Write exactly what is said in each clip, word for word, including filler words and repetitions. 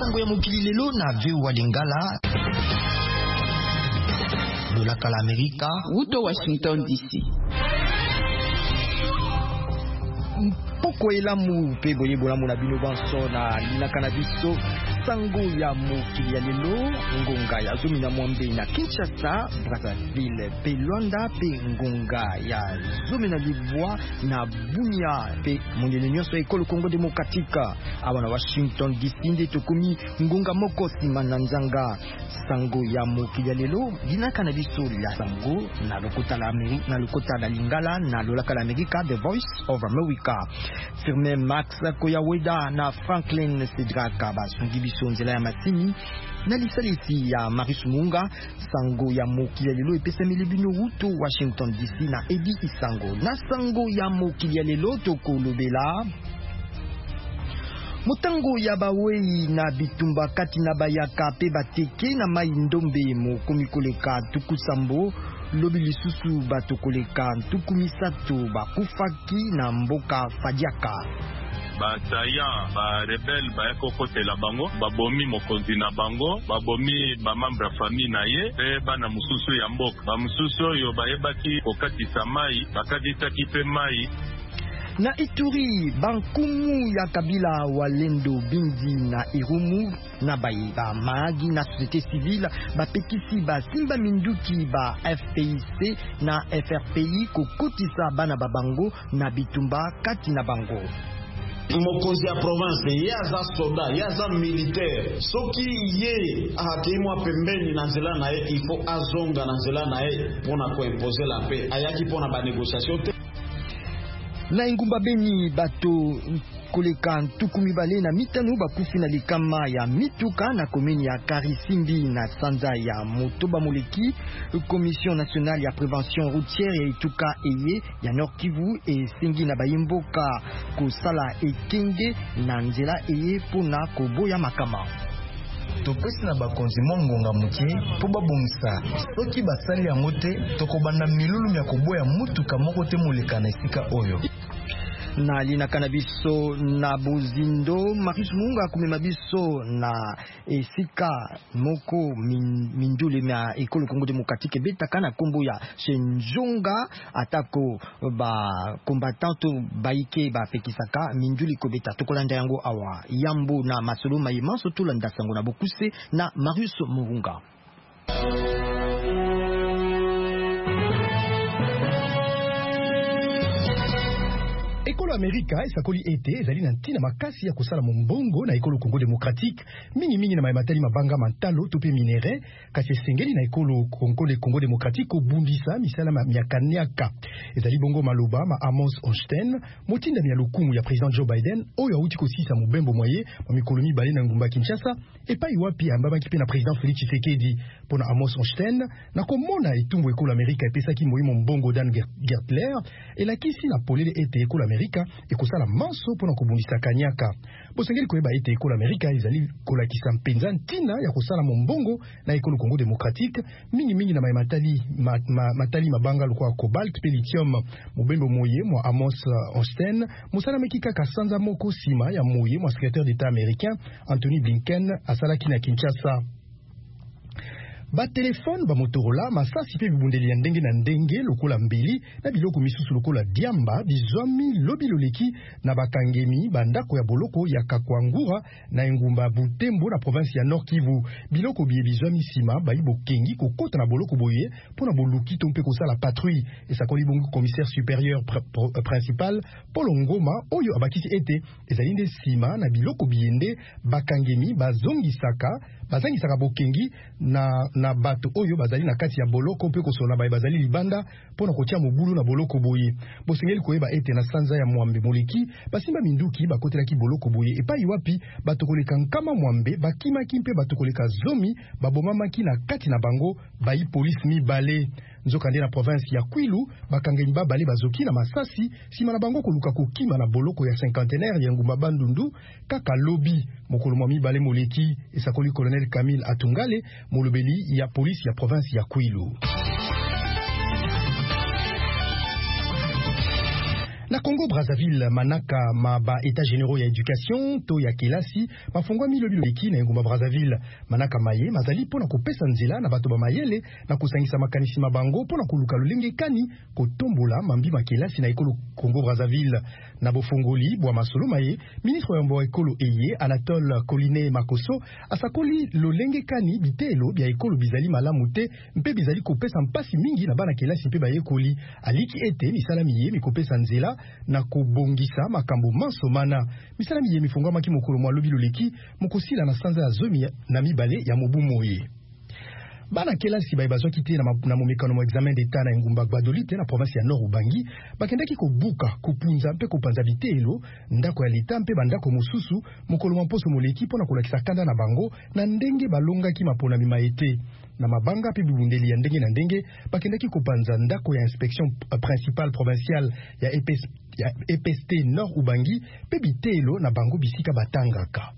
sango ya mokili lelo na V O A Lingala lolaka la Amerika uto Washington D C. Poko elamu pe boye bolamu na bino banso na linaka na biso sango ya mokili ya lelo ngonga ya zomi na mwambe na Kinshasa, Brazzaville pe Luanda pe ngonga ya zomi na Libwa na Bunia pe mongene nyonso ekolo Congo Demokratika awa na Washington D C nde tokomi ngonga moko sima na nzanga sango ya mokili ya lelo linaka na biso la sango na lokota la Amerika na lokota la Lingala na lolaka la Amerika The Voice of America. Firme Max Koyaweda na Franklin Sedraka basungi biso nzela ya masini na lisalisi ya Marius Munga sango ya mokili ya lelo epesameli bino uto Washington D C na Edi Isango na sango ya mokili ya lelo tokolobela motango ya bawei na bitumba kati na bayaka pe bateke na mai ndombe mokomi koleka tukusambo lobi lisusu batokoleka ntuku misato bakufaki na mboka Fadiaka. Bataya ba rebel ba ekokotela bango babomi mokonzi na bango babomi ba membre famille na ye pe bana mususu ya mboka ba mususu oyo bayebaki kokatisa mai bakatisaki pe mai. Na Ituri bankumu ya kabila walendo bindi na Irumu na baye ba maagi na société civile bapekisi ba simba minduki ba F P I C na F R P I kokotisa bana babango na bitumba kati na bango. Mokonzi ya province ye aza soda ye aza militaire soki ye akimwa pembeni na nzela na ye il faut azonga na nzela na ye pona ko imposer la paix ayaki pona ba négociation te. Na ingumba beni bato koleka ntuku mibale na mitano bakufi na likama ya mituka na komini ya Karisimbi na sanza ya Motoba Moleki. Commission nationale ya prévention routière ya ituka eye ya Nord Kivu e singi na bayimboka kosala ekenge na nzela eye pona koboya makama. Topesi na bakonzi mongonga mutie po babongisa soki basali yango te tokobanda milulu ya koboya mutuka moko te moleka na esika oyo. Na linaka na biso na Bozindo Marius Munga kumema biso na esika moko min, mindule na ekolo Congo Demokratique betaka na kombo ya Shenjonga atako ba combattanto baike ba pekisaka minduli ko beta tokolanda yango awa yambo na masolo mayimanso tulanda sango na bokuse na Marius Munga. Ekolo Amerika esakoli ete ezali na ntina makasi ya kosala mombongo na ekolo Congo Demokratique mingi mingi na mayimatali mabanga mantalo to pe minere kasi esengeli na ekolo Congo de Congo Demokratique kobundisa misala miakaniaka ezali bongo maloba ma Amos Hochstein motinda ya lokumu ya président Joe Biden oyo auti kosisa mobembo moye ma mikolo mibale na ngumba Kinshasa epai wapi ambabaki pe na président Félix Tshisekedi pona Amos Hochstein na komona etumbu ekolo Amerika epesaki moyimo mbongo Dan Gertler elakisi na polele ete ekolo Amerika ekosala manso pona kobundisa kanyaka bosengeli koyeba ete ekolo Amerika ezali kolakisa mpenza ntina ya kosala mombongo na ekolo Congo Demokratique mingi mingi na matali ma, ma, matali mabanga lokwa cobalt pe lithium mobembo moye mwa Amos Hochstein musala mekika kasanza moko sima ya moye mwa secrétaire d'état américain Anthony Blinken asalaki na Kinshasa. Ba telefone ba Motorola masasi pe bibundeli ya ndenge na ndenge lokola mbeli na biloko misusu lokola diamba bizwami lobi loleki na bakangemi bandako ya boloko ya Kakwangura na engumba Butembo na province ya Nord Kivu biloko biye bizwami sima bayibo kengi kokota na boloko boye pona boluki to mpe kosala patrouille esakoli bongo commissaire supérieur pr pr principal Paul Ngoma oyo abakisi ete ezali nde sima na biloko biyende bakangemi bazongisaka bazangisaka bokengi na na bato oyo bazali na kati ya boloko mpe kosola baye bazali libanda pona kotia mobulu na boloko boye bosengeli koyeba ete na sanza ya mwambe moleki basimba minduki bakotelaki boloko boye epai wapi bato koleka nkama mwambe bakimaki mpe bato koleka zomi babomamaki na kati na bango bayi police mibale nzoka nde na province ya Kwilu bakangeni babale bazoki na masasi sima na bango koluka kokima na boloko ya cinquantenaire ya ngumba Bandundu kaka lobi mokolo mwa mibale moleki esakoli colonel Camille Atungale molobeli ya police ya province ya Kwilu. Na Congo Brazzaville manaka maba état généraux ya éducation to ya kelasi mafungwa milobilo leki na ngoma Brazzaville manaka maye mazali pona kopesa nzela na bato ba mayele na kusangisa makanisi mabango pona kuluka lolenge kani kotombola mambi makelasi na ekolo Congo Brazzaville na bofongoli bwa masolo maye ministre ya mbo ekolo eye Anatole Koline Makoso asakoli lolenge kani bitelo bya ekolo bizali malamu te mpe bizali kopesa mpasi mingi na bana kelasi mpe bayekoli aliki ete misala miye mikopesa nzela na kobongisa makambo mansomana misala miye mifungwa maki mokolo mwa lobi loleki mokosila na sanza ya zomi na mibale ya mobu moye bana kelasi baye bazwaki te na, na momekano mo examen d'état na ngumba Gbadolite na province ya Nord Ubangi bakendaki kobuka kopunza mpe kopanza bitelo ndako ya leta mpe bandako mosusu mokolo mwa mposo moleki mpona kolakisa kanda na bango na ndenge balongaki mapona mimaete na mabanga mpe bibundeli ya ndenge na ndenge bakendaki kopanza ndako ya inspection principale provinciale ya E P S T Nord Ubangi mpe bitelo na bango bisika batangaka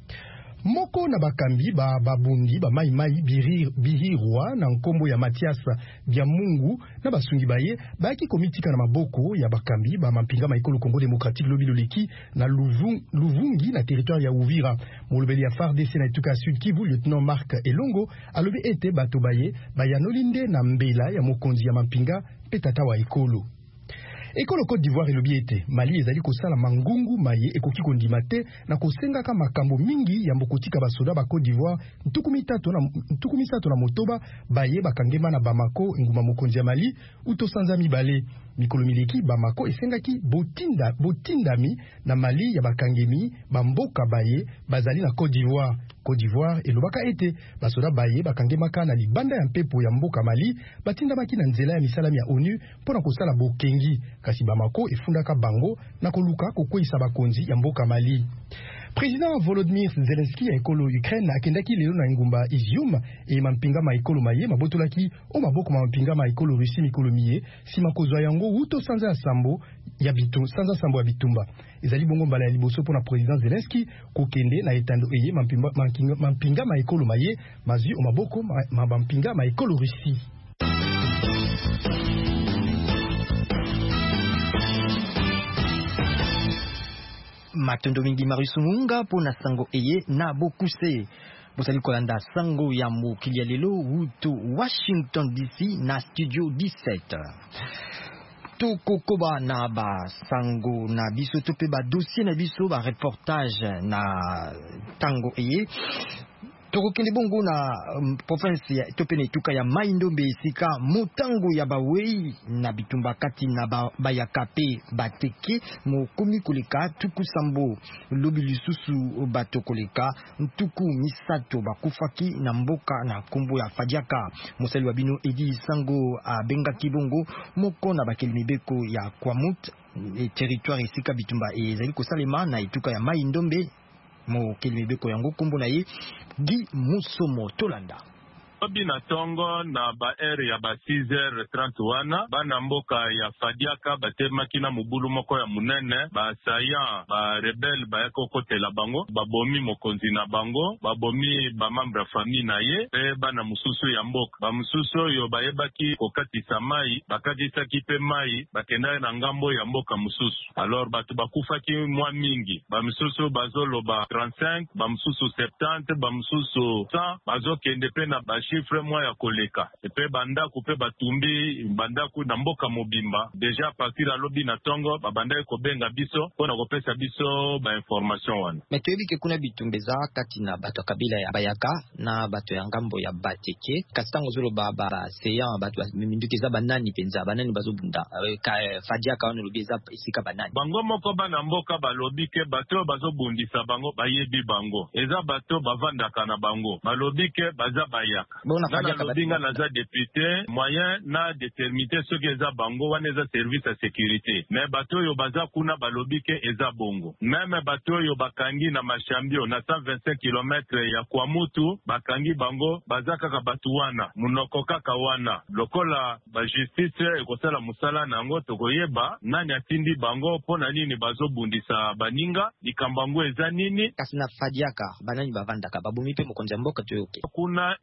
moko na bakambi ba babundi ba mai mai birir bihirwa na nkombo ya Mathias bya Mungu na basungi baye baki komitika na maboko ya bakambi ba mampinga maikolo Congo démocratique lobilo leki na Luvung, Luvungi na territoire ya Uvira molobeli ya F A R D C na Etuka Sud Kivu lieutenant Marc Elongo alobi ete bato baye bayanolinde na mbela ya mokonzi ya mampinga petata wa ekolo ekolo Côte d'Ivoire elobi ete Mali ezali kosala mangungu maye ekoki kondima te na kosengaka makambo mingi ya mbokotika basoda ba Côte d'Ivoire ntuku mitatu na ntuku misato na motoba baye bakangema na Bamako nguma mokonzi ya Mali utosanza mibale mikolo mileki Bamako esengaki botinda botindami na Mali ya bakangemi bamboka baye bazali na Côte d'Ivoire Côte d'Ivoire elobaka ete basoda baye bakangemaka na libanda ya mpepo ya mboka Mali batindamaki na nzela ya misalami ya ONU mpona kosala bokengi kasi Bamako efundaka bango na koluka kokweyisa bakonzi ya mboka Mali. Président Volodymyr Zelensky ya ekolo Ukraine akendaki lelo na ngumba Izium e mampinga ma ekolo maye mabotolaki o maboko ma mampinga ma ekolo Russie mikolo miye sima kozwa yango uto sanza ya sambo ya bitumba sanza sambo ya bitumba ezali bongo mbala ya liboso pona président Zelensky kokende na etando eye mampinga mampinga ma ekolo maye mazi o maboko ma mampinga ma ekolo Russie. Matondo mingi Marisunga pona sango eye na bokuse bosali kolanda sango ya mokili ya lelo wuto Washington D C na studio dix-sept tokokoba na ba sango na biso tope ba dossier na biso ba reportage na tango eye tokokende bongo na um, province ya tope na etuka ya Mai Ndombe esika motango ya bawei na bitumba kati na ba, bayakape bateke mokomi koleka tuku sambo lobi lisusu bato koleka tuku misato bakufaki na mboka na kombo ya Fadiaka mosali wa bino Edi Sango abengaki bongo moko na bakeli mibeko ya Kwamut e territoire esika bitumba ezali kosalema na etuka ya Mai Ndombe mo kelibeko yango kombo na ye Guy Musomo Tolanda Obi na tongo na ba ere ya ba six heures trente wana bana mboka ya Fadiaka batemaki na mubulu moko ya munene ba sayan ba rebel ba ekokotela bango babomi mokonzi na bango babomi ba membre famille na ye pe bana mususu ya mboka ba mususu yo bayebaki kokatisa mai bakatisaki pe mai bakenda na ngambo ya mboka mususu alors batu bakufaki mwa mingi ba mususu bazoloba trente-cinq ba mususu soixante ba mususu cent bazokende pe na ba chiffre mwa ya koleka epe bandako pe batumbi bandako na mboka mobimba deja partir alobi na tongo babanda kobenga biso pona kopesa biso ba information wana metoyebi ke kuna bitumbeza kati na bato kabila ya Bayaka na bato ya ngambo ya Bateke kastango zolo baba seyan bato mindukiza banani penza banani bazobunda ka Fadiaka wana lobiza isika banani bango moko bana mboka balobi ke bato bazobundisa bango bayebi bango eza bato bavandaka na bango balobi ke baza Bayaka bona Fadiaka binga na za député moyen na déterminer ce que eza bango wana eza service à sécurité mais bato yo baza kuna balobi ke eza bongo même bato yo bakangi na mashambio na cent vingt-cinq kilomètres ya Kwamutu bakangi bango baza kaka bato wana munoko kaka wana lokola ba justice ekosala musala nango tokoyeba nani atindi bango pona nini bazobundisa baninga likambango eza nini kasi na Fadiaka banani bavandaka babomi pe mokonzi mboka toyoke kuna eza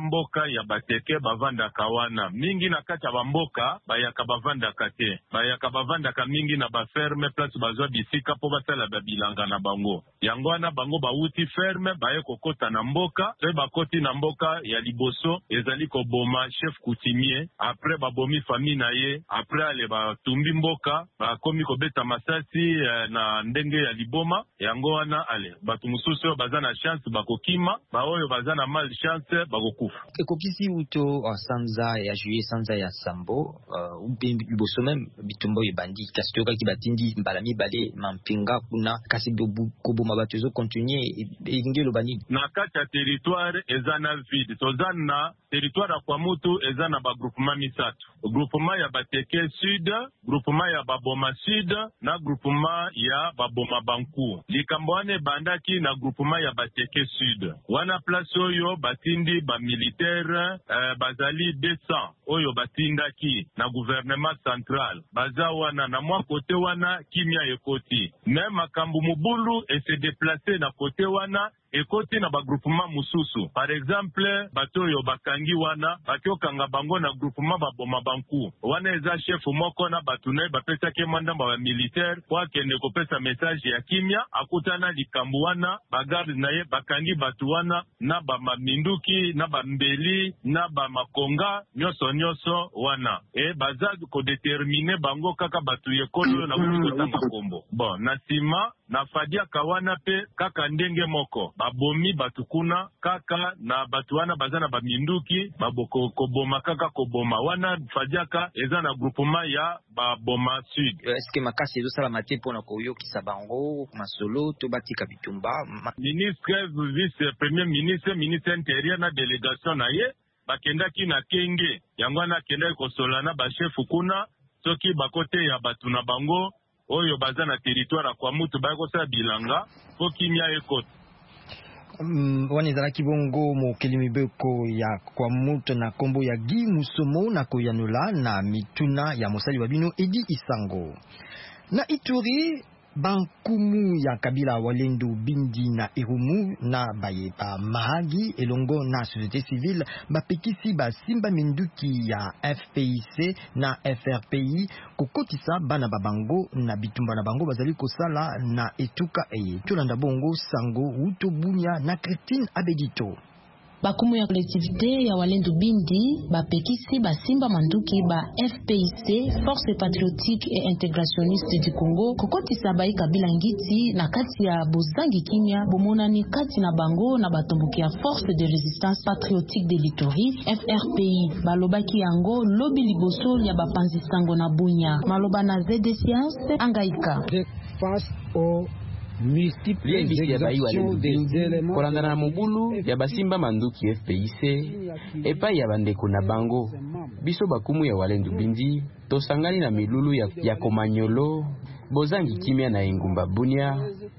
mboka ya bateke bavandaka wana mingi na kati ya bamboka bayaka bavandaka te bayaka bavandaka mingi na baferme place bazwa bisika po basala babilanga na bango yango wana bango bauti ferme baye kokota na mboka pe bakoti na mboka ya liboso ezali koboma chef coutumier après babomi famille na ye après ale batumbi mboka bakomi kobeta masasi eh, na ndenge ya liboma yango wana ale batu mususu baza na chance bakokima ba oyo baza na mal chance bakokufa ekokisi uto uh, sanza ya juillet sanza ya sambo uh, ubi liboso même bitumbo ebandi kasi toyoka ki batindi mbala mibale mampinga kuna kasi koboma bato ezo continuer elingi eloba nini na kati ya territoire eza na vide toza na territoire ya Kwamutu eza na bagroupement misatu groupement ya Bateke Sud groupement ya Baboma Sud na groupement ya Baboma Banku likambo wana ebandaki na groupement ya Bateke Sud wana place oyo batindi ba militaire eh, bazali deux cents oyo batindaki na gouvernement central baza wana na mwa kote wana kimia ekoti même makambo mubulu et se déplacer na kote wana ekoti na ba groupement mususu par exemple bato yo bakangi wana bakiokanga bango na groupement Baboma Banku wana eza chef moko na batu na bapesa ke manda ba militaire kwa kende kopesa message ya kimia akutana likambo wana bagarde na ye bakangi batu wana na ba maminduki na ba mbeli na ba makonga nyoso nyoso wana e baza ko determiner bango kaka batu yekolo na kutota makombo bon na sima na fadia kawana pe kaka ndenge moko babomi batukuna kaka na batu wana baza na baminduki baboko koboma kaka koboma wana fadiaka eza na groupement ya Baboma Sud. Est-ce que makasi ezo sala mate pona koyokisa bango masolo to batika bitumba ministre vice premier ministre ministre intérieur na délégation na ye bakendaki na kenge yango na kenda kosola na ba chef kuna soki bakote ya batu na bango oyo baza na territoire kwa mutu ba kosala bilanga po kimia ekota Um, wana ezalaki bongo mokeli mibeko ya kwa mutu na kombo ya Guy Musomo na koyanula na mituna ya mosali wa bino Edi Isango na Ituri bankumu ya kabila Walendu Bindi na Irumu na baye ba Mahagi elongo na société civile bapekisi basimba minduki ya F P I C na F R P I kokotisa bana babango na bitumba na bango bazali kosala na etuka eye tolanda bongo sango uto bunya na Christine Abedito. Bakumu ya collectivité ya Walendu Bindi bapekisi basimba manduki ba F P I C Force Patriotique et Intégrationniste du Congo kokotisa bai kabila ngiti na kati ya bozangi kimia bomonani kati na bango na batomboki ya Force de Résistance Patriotique de l'Ituri F R P I balobaki yango lobi liboso ya bapanzi sango na bunya maloba na Z D Science angaika face au liebisi ya bayi Walendu kolanda na mobulu ya basimba manduki F P I C epai ya bandeko na bango biso bakumu ya Walendu Bindi tosangani na milulu ya, ya Komanyolo bozangi kimia na engumba bunya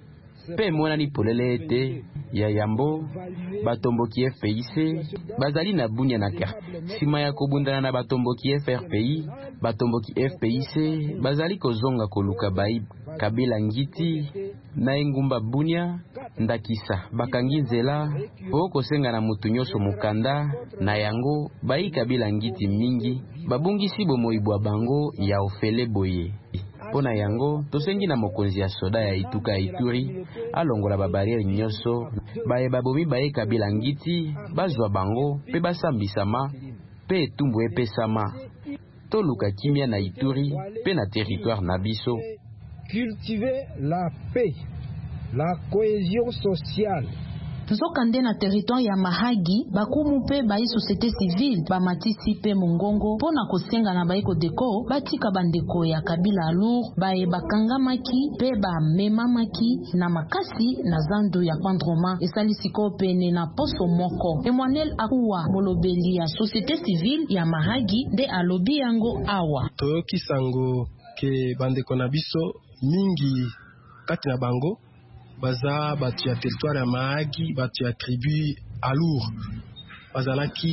pe monani polele ete ya yambo batomboki F P I C bazali na bunya na ker sima ya kobundana na batomboki F R P I batomboki F P I C bazali kozonga koluka bayi kabila ngiti na engumba bunya ndakisa bakangi nzela po kosenga na mutu nyonso mukanda na yango bayi kabila ngiti mingi babungisi bomoibwa bango ya ofele boye pona yango tosengi na mokonzi ya soda ya ituka ya Ituri alongola babariere nyonso baye babomi baye kabila ngiti bazwa bango pe basambisama pe etumbu epesama toluka kimia na Ituri pe na territoire na biso cultiver la paix la cohésion sociale nzokande na territoire ya Mahagi bakumu pe bayi société civile bamatisi pe mongongo pona kosenga na bayi kodeko batika bandeko ya kabila alour baye bakangamaki pe bamemamaki na makasi na zandu ya pandroma esalisiko pene na poso moko Emmanuel Akuwa molobeli ya société civile ya Mahagi nde alobi yango awa toyoki sango ke bandeko na biso mingi kati na bango baza batu ya territoire ya Mahagi batu ya tribu alour bazalaki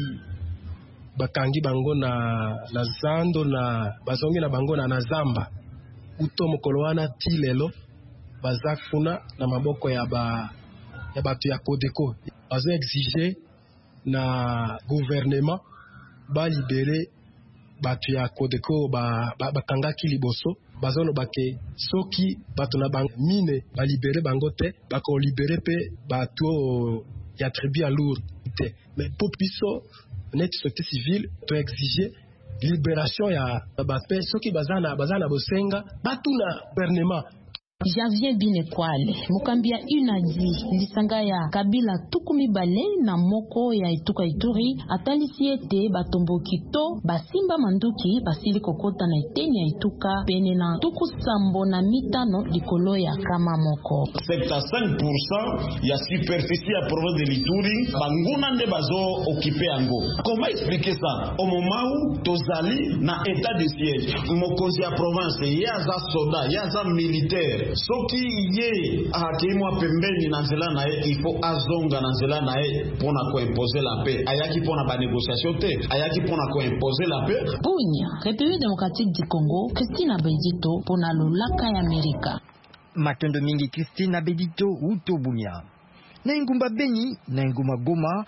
bakangi bango na na zando na bazongi na bango na nazamba uto mokolo wana ti lelo baza kuna na maboko ya ba ya batu ya Kodeko bazo exige na gouvernement ba libérer batu ya Codeco ba bakangaki liboso bazono bake soki bato na bang mine ba libérer bango te bako libérer pe bato ya tribu à lourd te mais pour biso net société civile to exiger libération ya bape soki bazana bazana bosenga batuna gouvernement. Javier Binekwale mukambia unadi lisanga ya kabila tukumi bale na moko ya Ituka Ituri atalisi ete batomboki to basimba manduki basili kokota na eteni ya Ituka pene na tuku sambo na mitano likolo ya kama moko. soixante-quinze pour cent ya superficie ya province de l'Ituri banguna nde bazo occuper yango. Comment expliquer ça? Au moment où tozali na état de siège mokonzi ya province yaza soda yaza militaire soki ye hakimwa pembeni na nzela na ye il faut azonga na nzela na ye pona ko imposer la paix ayaki pona ba négociation te ayaki pona ko imposer la paix. Bunya, République démocratique du Congo, Christina Bedito pona lolaka ya Amerika. Matondo mingi Christina Bedito uto Bunya. Na ingumba Beni na ingumba Goma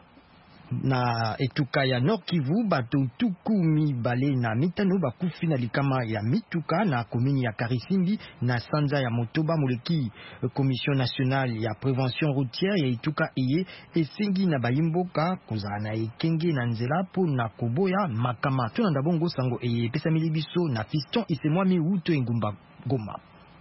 na Etuka ya Nord Kivu bato tukumi bale na mitano bakufi na likama ya Mituka na komini ya Karisimbi na sanza ya Motoba moleki Commission nationale ya prévention routière ya Etuka eye esengi na bayimboka kozala na ekenge na nzela po na koboya makama tuna ndabongo sango eye pesa milibiso na Fiston isemwami uto engumba Goma.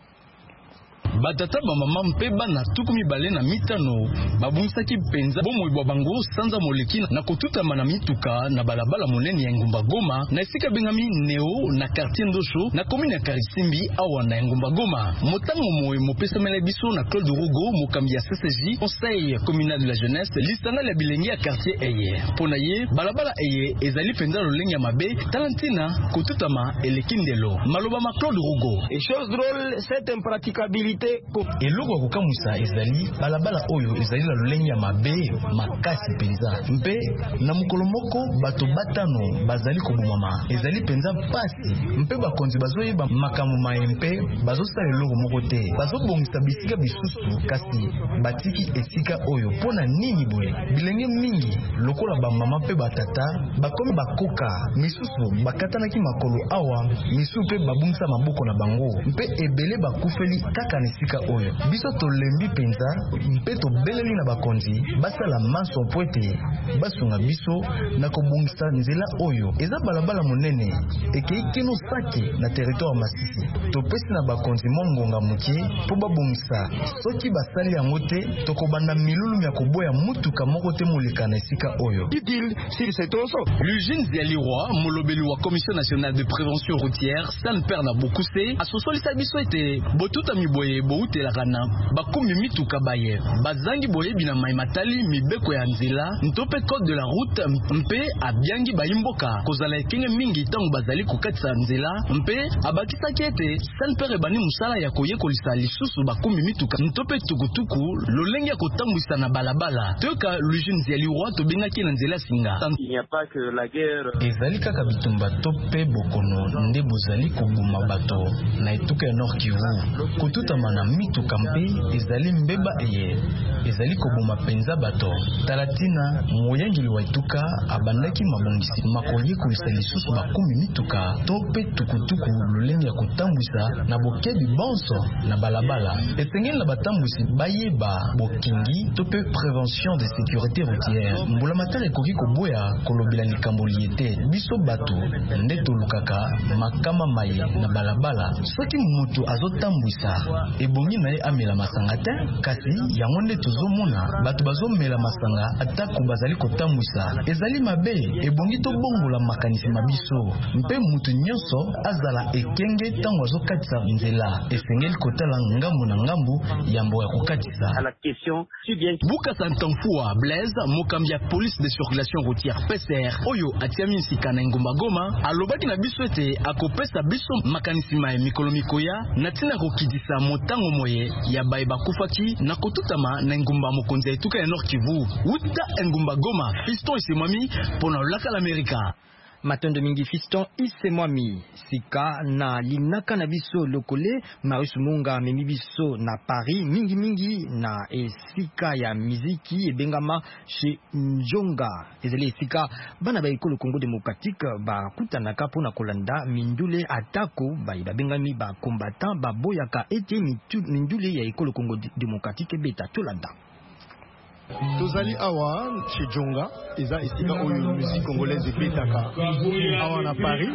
Batata bamama mpe bana tukumi bale na mitano babumisaki penza bomoi bwa bango sanza moleki na kotutama na Mituka na balabala monene ya Ngumba Goma na esika bengami Neo na quartier Ndosho na commune ya Karisimbi awa na Ngumba Goma. Motango moye mopesamela biso na Claude Rugo mokambi ya C C J Conseil communal de la jeunesse lisanga la bilenge ya quartier eye pona ye balabala eye ezali penza lolenge ya mabe talantina kotutama elekindelo maloba ma Claude Rugo. Et chose drôle, cette impraticabilité eloko kokamusa ezali balabala oyo ezali la lolenge ya mabe makasi penza mpe na mukolo moko bato batano bazali kobomama ezali penza pasi mpe bakonzi bazoyeba makambo maye mpe bazosala eloko moko te bazobongisa bisika bisusu kasi batiki esika oyo pona nini boye bilenge mingi lokola bamama mpe batata bakomi bakoka misusu bakatanaki makolo awa misu mpe babungisa maboko na bango mpe ebele bakufeli kaka sika oyo biso tolembi penza mpe tobeleli na bakonzi basala maso po ete basunga biso na kobungisa nzela oyo eza balabala monene ekei kino sake na territoire Masisi topesi na bakonzi mongonga mokie po babungisa soki basali yango te tokobanda milulu ya koboya mutuka moko te moleka na esika oyo. L'Eugène Zialiroy molobeli wa Commission nationale de prévention routière San Perna Bokuse asosolisa biso ete botuta miboye boutela na bakumi mituka baye bazangi boye bina mai matali mibeko ya nzela ntope code de la route mpe abyangi bayimboka kozala ekenge mingi tango bazali kokatisa nzela mpe abakisaki ete sanpere bani musala ya koyekolisa lisusu bakumi mituka ntope tukutuku lolenge ya kotambwisa na balabala toyoka L'Eugène Zialiroy tobengaki na nzela singa. Il n'y a pas que la guerre. ezali kaka bitumba tope bokono nde bozali kobuma bato na Etuka ya Nord Kivu kotutama na mituka mpe ezali mbeba eye ezali koboma penza bato talatina moyangeli wa Etuka abandaki mabongisi makoyekolisa lisusu bakumi mituka tope tukutuku lolenge ya kotambwisa na bokebi bonso na balabala esengeli na batambwisi bayeba bokingi tope prévention de sécurité routière mbula matala ekoki koboya kolobela likambo liete biso bato nde tolukaka makama maye na balabala soki mutu azotambwisa ebongi na ye amela masanga te kasi yango nde tozomona bato bazomela masanga atako bazali kotambwisa ezali mabe ebongi tobongola makanisi mabiso mpe mutu nyonso azala ekenge tango azokatisa nzela esengeli kotala ngambo na ngambo yambo ya kokatisa. Buka Santanfua Blaise mokambi ya police de circulation routière P C R oyo atiami nsika na Ngumba Goma alobaki na biso ete akopesa biso makanisi maye mikolo mikoya na tina kokidisa motango moye ya baye bakufaki na kotutama na Ngumba mokonzi ya Etuka ya Nord Kivu uta Ngumba Goma Fiston Isemwami pona laka l'Amerika. Matondo mingi fiston isemwami sika na linaka na biso lokole Marius Munga memi biso na Paris mingi mingi na esika ya miziki ebengama chez Njonga ezali esika bana ba ekolo Congo démocratique ba kutanaka pona kolanda mindule atako ba babengami ba combattant ba boyaka ete mindule ya ekolo Congo démocratique beta tolanda. Tozali awa chez Njonga eza esika oyo musique congolaise ebetaka awa na Paris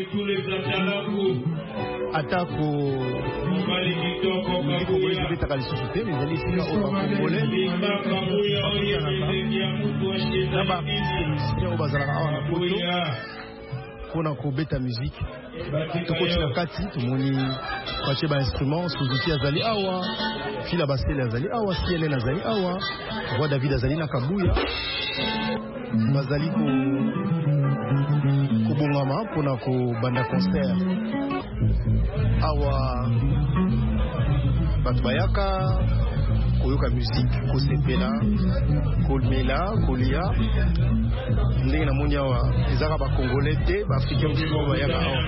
atako musique congolaise ebetaka lisusu te ezali esika oyo bakongolais na bamusicien oyo bazalaka awa na poto mpona kobeta musique tokoti na kati tomoni batie bainstrument Suzuki azali awa Fila Basele azali awa C L N azali awa Roi David azali na Kabuya bazali ko kobongama mpona kobanda concert awa bato bayaka koyoka musique kosepela komela kolia ndenge na moni awa ezaka bakongolais te baafricain mosusu bayaka awa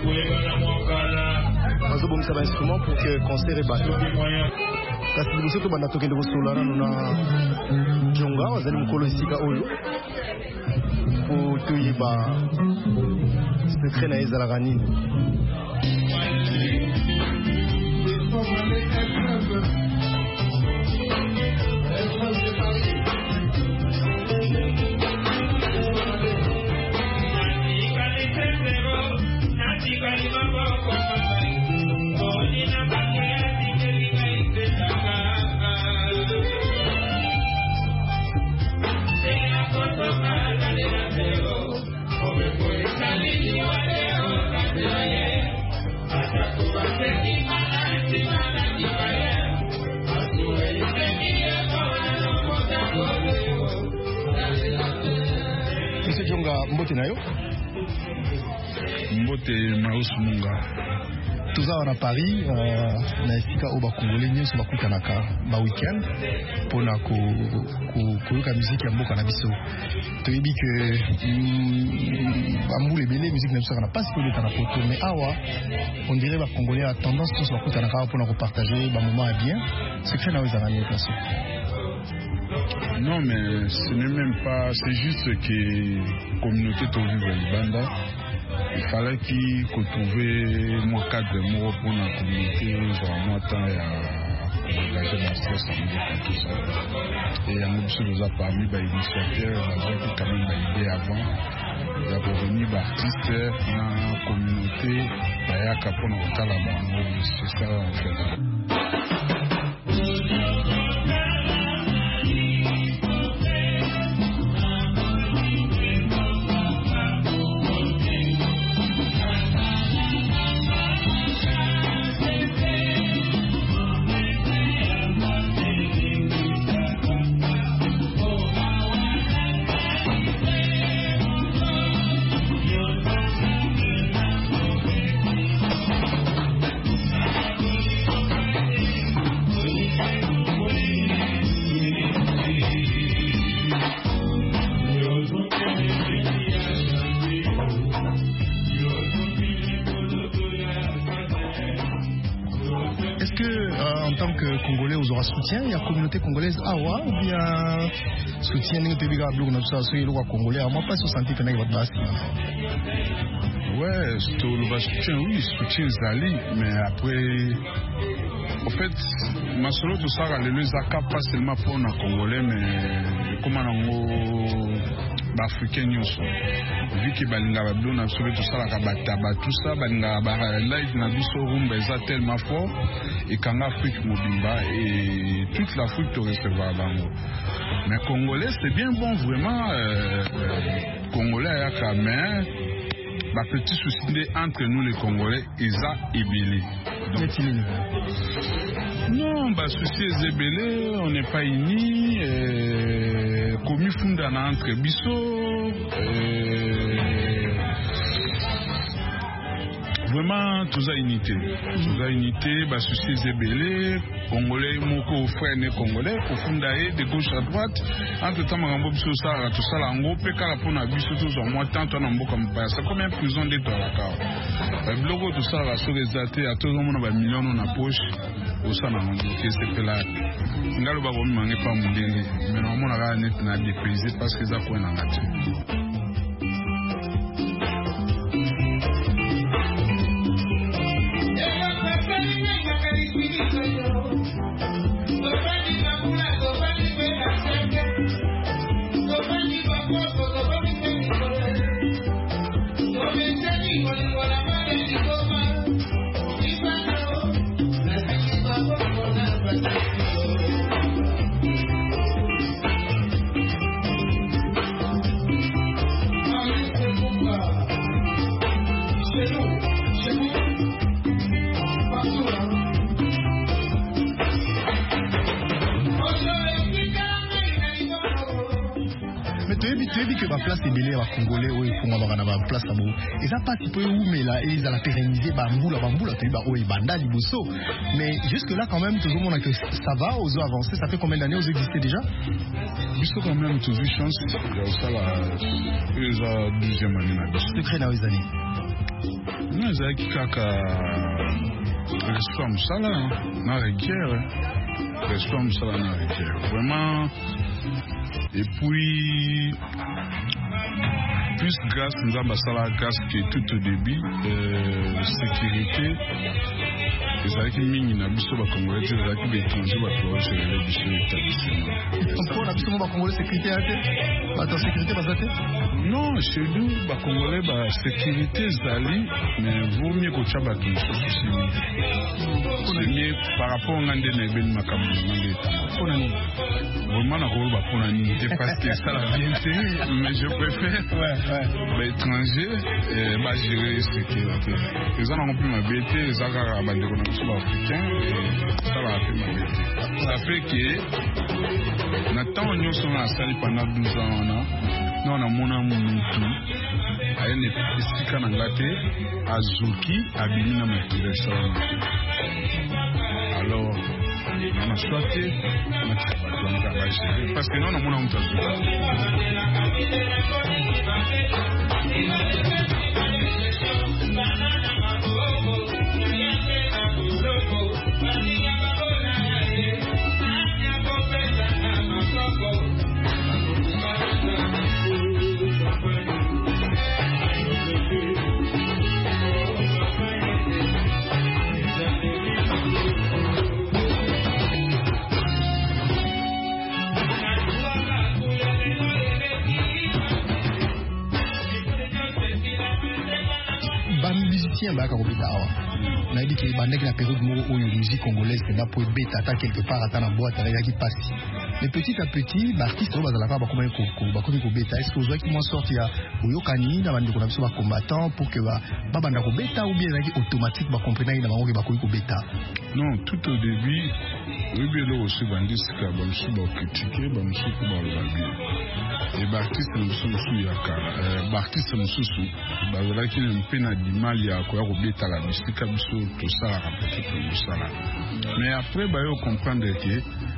bazobomisa bainstrument pour que concert ebate kasi liboso tobanda tokende kosola nano na Njonga bazali mokolo esika oyo po toyeba secret na ye ezalaka nini. Monsieur Njonga, mbote na yo? Mbote Marius Munga. Toza na Paris uh, na esika oyo bakongolais nyonso bakutanaka ba weekend mpona koyoka musique ya mboka na biso. Toyebi ke bambula ebele musique na biso na mpasi koyebeta na poto, mais awa on dirait bakongolais a tendance nyonso bakutanaka awa mpona kopartage bamoment ya bien. Secret na yo ezala nini place? Non, mais ce n'est même pas, c'est juste que communauté Toviva Libanda, il fallait qu'il retrouve moi cadre moi pour la communauté, genre moi temps à engager dans ce stress et tout ça. Et en plus nous a parmi des initiateurs, qui quand même des idées avant, il y a revenu des artistes dans la communauté, il y a qu'à prendre au Calaban, c'est ça en fait. Soutien, il y a la communauté congolaise awa ou bien soutien n'est pas bien bloc dans ça sur le congolais. Moi pas se sentir que n'est pas basse. Ouais, c'est le soutien, oui, soutien Zali, mais après, en fait, ma solo tout ça, les Zaka pas seulement pour les Congolais, mais comme on africain nyonso vu que balinga bablo na solo tout ça la bataba tout ça balinga ba live na biso rumba eza tellement fort et quand Afrique mobimba et toute l'Afrique te recevoir bango. Mais Congolais c'est bien bon vraiment euh, euh, Congolais ya kamen ba petit souci entre nous les Congolais eza ebele. Non, bah souci ezebele, on n'est pas unis. Euh, Komi funda na entre biso. Euh, vraiment tous à unité tous à unité bah souci zébélé congolais moko frère né congolais au fond d'ailleurs de gauche à droite entre temps makambo biso ça tout ça là ngo pe kala pona biso tous en moi tant on mboka mbaya c'est comme une prison de toi là car bloco tout ça là sur les athées à tout le monde ba millions na poche au ça na bloqué c'est là ngalo ba bo mangi pa mundenge mais normalement na net na dépaysé parce que ça quoi na ngati. Tu dis que ma place est belée à Congolais, oui, pour moi, on a ma place là-bas. Et ça pas, tu peux où, mais là, ils ont pérennisé, bamboula, bamboula, tu dis, bah, oui, banda, liboso. Mais jusque-là, quand même, toujours, on a que ça va, aux eaux avancées, ça fait combien d'années, aux existez déjà? Jusque quand même, tu as chance, il y a ça là, ils ont deuxième année là. Secret dans les années. Non, ils ont qui kaka, respect, ça là, na rivière, respect, ça là, na rivière. Vraiment. Et puis, plus grâce, nous avons la grâce qui est tout au début, euh, sécurité. Les avec une mine, n'a pas de Congolais, les avec des étrangers, va pouvoir gérer les bichons établissements. Pourquoi la bichon va Congolais sécurité à terre? Attends, sécurité va à non, chez nous, les Congolais, la sécurité zali, mais vaut mieux que tu aies battu. C'est mieux par rapport à l'année de Ben Makamou. Vraiment, la rôle va prendre une unité parce que ça la bien mais je préfère ouais, ouais. l'étranger et bah, gérer la sécurité. Les gens n'ont plus ma bêtise, les gens n'ont pas de africains et ça va faire ma bêtise. Ça fait que, maintenant, nous sommes en salle pendant douze ans, nous on a mon amour tout. A une estika na ngate, azuki, abili na maturesa. Alors, on a choisi parce que non, on a mon baka kobeta awa na dit que bandeki na période moko oyo musique congolaise penda po beta ata quelque part ata na boîte ya ki passe mais petit à petit l'artiste oyo bazala ba komay ko ba komi ko beta est-ce que vous avez moi sorti ya oyokani na bandeko na biso ba combattant pour que ba ba banda ko beta ou bien zaki automatique ba comprendre na bango ke ba komi ko beta non tout au début oui bien là aussi bandiste ka ba musu ba critiquer ba musu ko ba ba et ba artiste musu musu ya ka ba artiste musu ba zala ki ne pena di mal ya ko ya ko beta la musique biso tout ça la rappeler tout ça là mais après ba yo comprendre que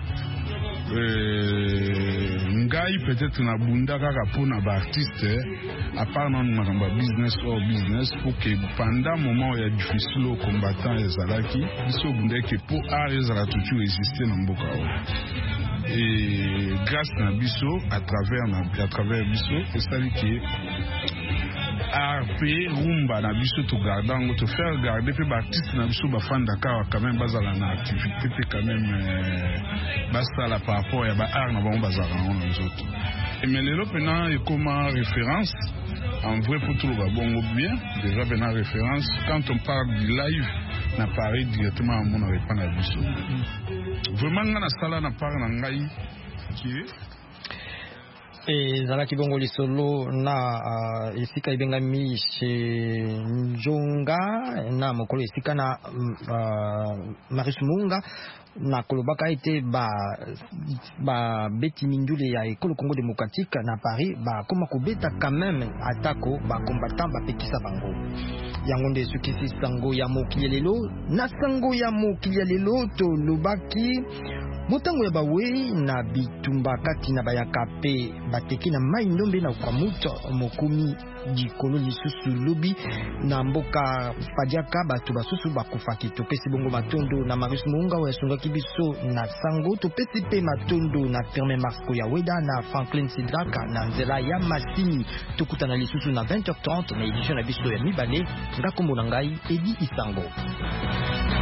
euh ngai peut-être na bunda kaka pona ba artiste à part non na business or business pour que pendant moment il y a difficile au combattant les zalaki biso bunda que pour art les zala toujours résister na mboka et grâce na biso à travers na à travers biso c'est ça qui A P rumba na biso to gardango to faire garder pe artiste na biso ba fan Dakar quand même bazala na activité pe quand même euh, basta la par rapport ya ba art na ba bazala on les autres et mais le pena et comme référence en vrai pour tout le bon bien déjà ben référence quand on parle du live na Paris directement à mon répondre à biso vraiment na sala na parle na ngai qui et zalaki bongo lisolo na uh, esika ibengami chez Njonga na mokolo esika na uh, Maris Munga na kolobaka ete ba ba beti mindule ya ekolo Congo démocratique na Paris ba koma ko beta quand même atako ba combattant ba pekisa bango yango nde sukisi sango ya mokili ya lelo. Na sango ya mokili ya lelo tolobaki motango ya bawe na bitumba kati na bayaka pe bateki na mai ndombe na ukamuta mokomi dikolo lisusu lobi na mboka Fadiaka bato basusu bakufaki. Topesi bongo matondo na Marius Munga wa sungaki biso na sango. Topesi pe matondo na Firmin Marco ya Weda na Franklin Sidraka na nzela ya Masini. Tukutana lisusu na vingt heures trente na edition na biso ya mibale. Ngakombo na ngai Edi Isango.